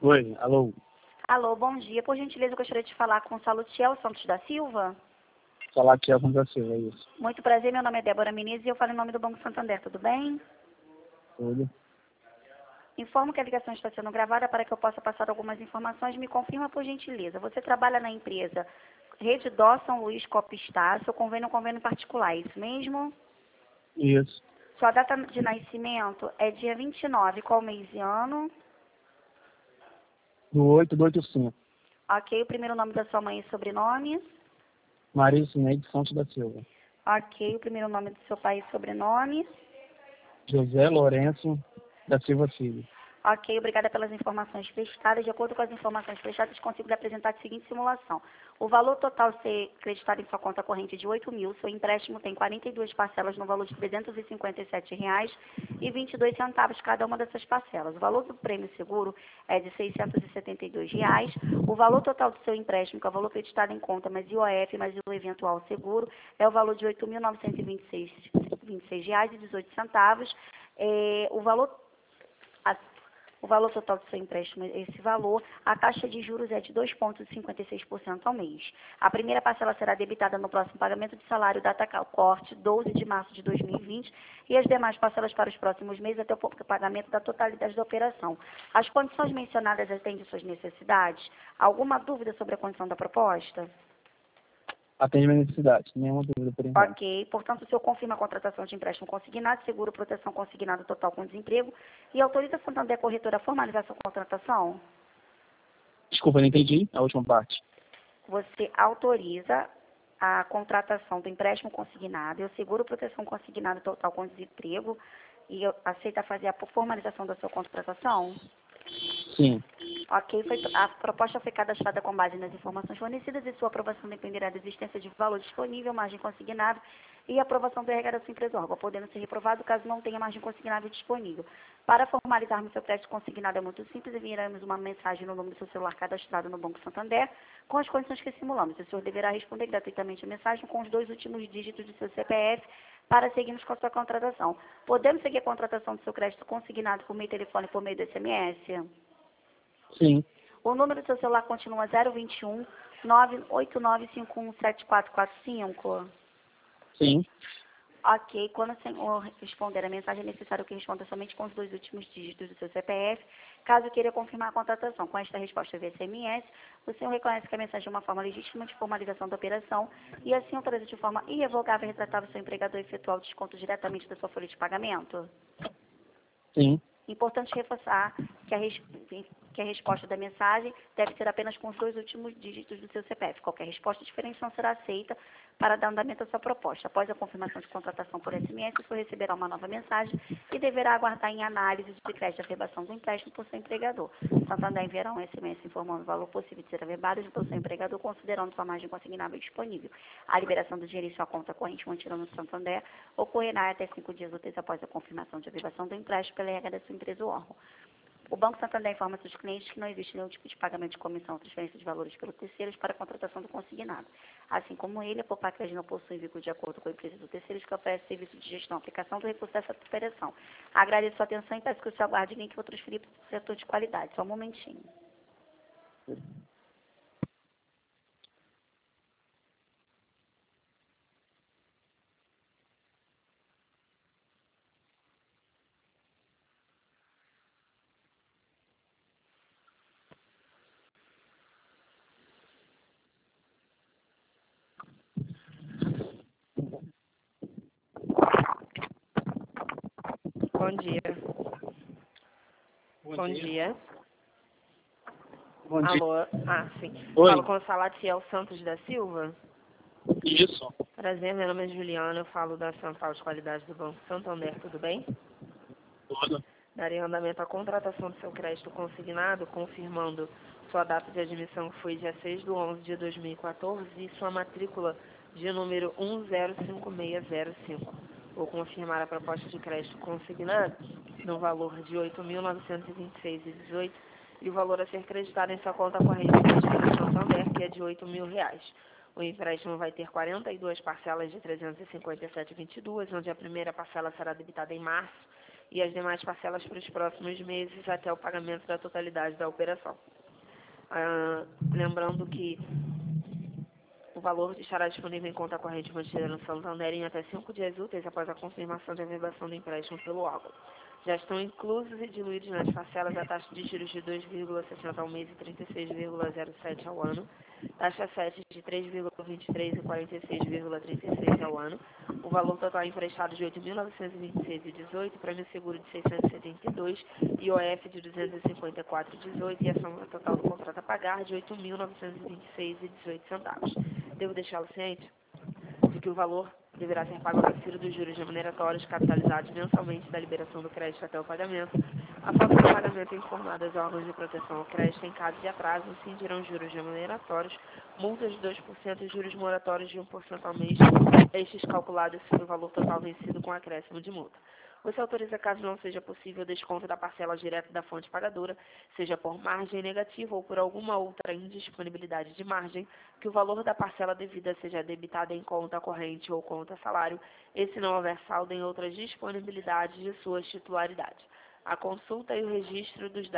Oi, alô. Alô, bom dia. Por gentileza, eu gostaria de falar com o Salutiel Santos da Silva. Falar aqui é com você, é isso. Muito prazer, meu nome é Débora Menezes e eu falo em nome do Banco Santander, tudo bem? Tudo. Informo que a ligação está sendo gravada para que eu possa passar algumas informações. Me confirma, por gentileza. Você trabalha na empresa Rede Dó São Luís Copistá, seu convênio é um convênio particular, é isso mesmo? Isso. Sua data de nascimento é dia 29, qual mês e ano? Do 8/5. Ok, o primeiro nome da sua mãe e sobrenome? Maria Cineide Santos da Silva. Ok, o primeiro nome do seu pai e sobrenome? José Lourenço da Silva Filho. Ok, obrigada pelas informações prestadas. De acordo com as informações prestadas, consigo lhe apresentar a seguinte simulação. O valor total ser creditado em sua conta corrente é de 8.000. Seu empréstimo tem 42 parcelas no valor de R$ 357,22 cada uma dessas parcelas. O valor do prêmio seguro é de R$ 672. O valor total do seu empréstimo, que é o valor creditado em conta, mais IOF, mais o eventual seguro, é o valor de R$ 8.926,18. O valor total do seu empréstimo é esse valor. A taxa de juros é de 2,56% ao mês. A primeira parcela será debitada no próximo pagamento de salário, data corte, 12 de março de 2020, e as demais parcelas para os próximos meses até o pagamento da totalidade da operação. As condições mencionadas atendem suas necessidades? Alguma dúvida sobre a condição da proposta? Atende minha necessidade, nenhuma dúvida por enquanto. Ok, portanto, o senhor confirma a contratação de empréstimo consignado, seguro, proteção consignado total com desemprego e autoriza a Santander Corretora a formalizar sua contratação? Desculpa, não entendi a última parte. Você autoriza a contratação do empréstimo consignado e o seguro, proteção consignado total com desemprego e aceita fazer a formalização da sua contratação? Sim. Ok, a proposta foi cadastrada com base nas informações fornecidas e sua aprovação dependerá da existência de valor disponível, margem consignada e aprovação do RH da sua empresa órgão, podendo ser reprovado caso não tenha margem consignada disponível. Para formalizarmos seu crédito consignado é muito simples, enviaremos uma mensagem no número do seu celular cadastrado no Banco Santander com as condições que simulamos. O senhor deverá responder gratuitamente a mensagem com os 2 últimos dígitos do seu CPF para seguirmos com a sua contratação. Podemos seguir a contratação do seu crédito consignado por meio telefone e por meio do SMS? Sim. O número do seu celular continua 021 989517445. Sim. Ok, quando o senhor responder a mensagem, é necessário que responda somente com os 2 últimos dígitos do seu CPF, caso queira confirmar a contratação. Com esta resposta via SMS, o senhor reconhece que a mensagem é uma forma legítima de formalização da operação e assim autoriza de forma irrevogável e retratável o seu empregador efetuar o desconto diretamente da sua folha de pagamento? Sim. Importante reforçar que a resposta da mensagem deve ser apenas com os 2 últimos dígitos do seu CPF. Qualquer resposta diferente não será aceita para dar andamento à sua proposta. Após a confirmação de contratação por SMS, o senhor receberá uma nova mensagem e deverá aguardar em análise de crédito de averbação do empréstimo por seu empregador. Santander enviará um SMS informando o valor possível de ser averbado pelo seu empregador, considerando sua margem consignável disponível. A liberação do dinheiro em sua conta corrente mantida no Santander ocorrerá até 5 dias úteis após a confirmação de averbação do empréstimo pela RH da sua empresa ou órgão. O Banco Santander informa seus clientes que não existe nenhum tipo de pagamento de comissão ou transferência de valores pelos terceiros para a contratação do consignado. Assim como ele, a Poupa Crédito não possui vínculo de acordo com a empresa do terceiros que oferece serviço de gestão, aplicação do recurso dessa operação. Agradeço sua atenção e peço que o senhor aguarde link que vou transferir para o setor de qualidade. Só um momentinho. Bom dia. Bom dia. Bom dia. Alô? Ah, sim. Oi. Falo com o Salatiel Santos da Silva. Isso. Prazer, meu nome é Juliana, eu falo da Central de Qualidade do Banco Santander, tudo bem? Tudo. Darei andamento à contratação do seu crédito consignado, confirmando sua data de admissão, que foi dia 6/11 de 2014, e sua matrícula de número 105605. Vou confirmar a proposta de crédito consignado no valor de R$ 8.926,18 e o valor a ser creditado em sua conta corrente do Santander, que é de R$ 8.000. O empréstimo vai ter 42 parcelas de R$ 357,22, onde a primeira parcela será debitada em março e as demais parcelas para os próximos meses até o pagamento da totalidade da operação. Lembrando que o valor estará disponível em conta corrente mantida no Santander em até 5 dias úteis após a confirmação de averbação do empréstimo pelo órgão. Já estão inclusos e diluídos nas parcelas a taxa de juros de 2,60 ao mês e 36,07 ao ano, taxa 7 de 3,23 e 46,36 ao ano, o valor total emprestado de 8.926,18, prêmio seguro de 672, IOF de 254,18 e a soma total do contrato a pagar de 8.926,18 centavos. Devo deixá-lo ciente de que o valor deverá ser pago acrescido dos juros remuneratórios capitalizados mensalmente da liberação do crédito até o pagamento. A falta de pagamento informada aos órgãos de proteção ao crédito em caso de atraso incidirão juros remuneratórios, multas de 2% e juros moratórios de 1% ao mês, estes calculados sobre o valor total vencido com acréscimo de multa. Você autoriza, caso não seja possível, o desconto da parcela direta da fonte pagadora, seja por margem negativa ou por alguma outra indisponibilidade de margem, que o valor da parcela devida seja debitada em conta corrente ou conta salário, e se não houver saldo em outras disponibilidades de suas titularidades. A consulta e o registro dos dados